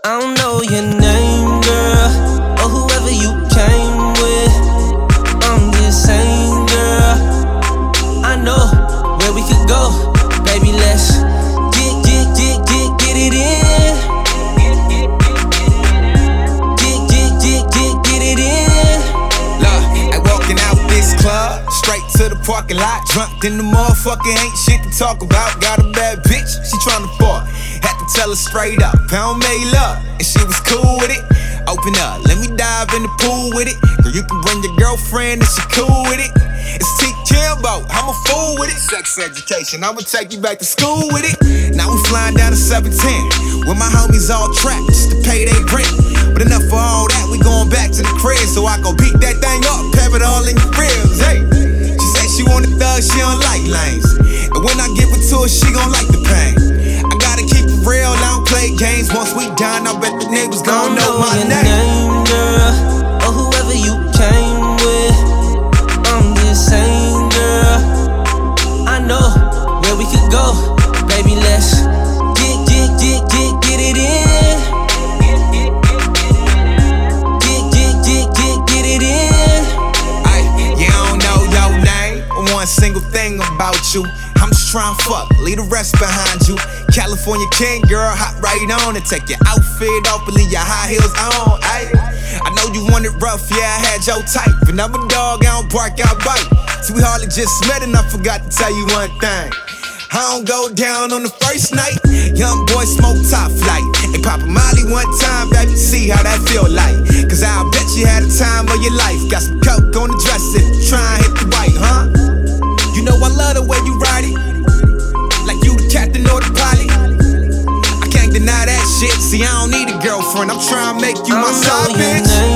I don't know your name, girl, or whoever you came with. I'm just saying, girl, I know where we could go. Baby, let's get it in. Get it in. Look, I walking out this club, straight to the parking lot. Drunk in the motherfucker, ain't shit to talk about. Got a bad bitch, she tryna fuck. Had to tell her straight up, pound made love, and she was cool with it. Open up, let me dive in the pool with it. Girl, you can bring your girlfriend if she cool with it. It's T Kimbo, I'm a fool with it. Sex education, I'ma take you back to school with it. Now we flying down to 710, with my homies all trapped just to pay they rent. But enough for all that, we going back to the crib, so I go beat that thing up, have it all in your ribs. Hey, she said she want a thug, she don't like lanes, and when I give it to her, she gon' like the pain. I gotta keep it real, I don't play games. Once we done, I bet the niggas gon' know my name, girl, or whoever you came with. I'm just saying, girl, I know where we could go. Baby, let's get it in. Get it in. Ay, you don't know your name, one single thing about you. I'm just tryna fuck, leave the rest behind you. California king, girl, hot right on it. Take your outfit off and leave your high heels on. Ay, I know you want it rough, yeah, I had your type. But I'm a dog, I don't bark, I bite. See, we hardly just met and I forgot to tell you one thing. I don't go down on the first night. Young boy smoke top flight. Hey, Papa Molly one time, baby, see how that feel like. Cause I'll bet you had the time of your life. Got some coke on the dresser, try and hit the white, huh? You know I love the way you ride it, like you the captain or the pilot. I can't deny that shit. See, I don't need a girlfriend, I'm trying to make you my side bitch.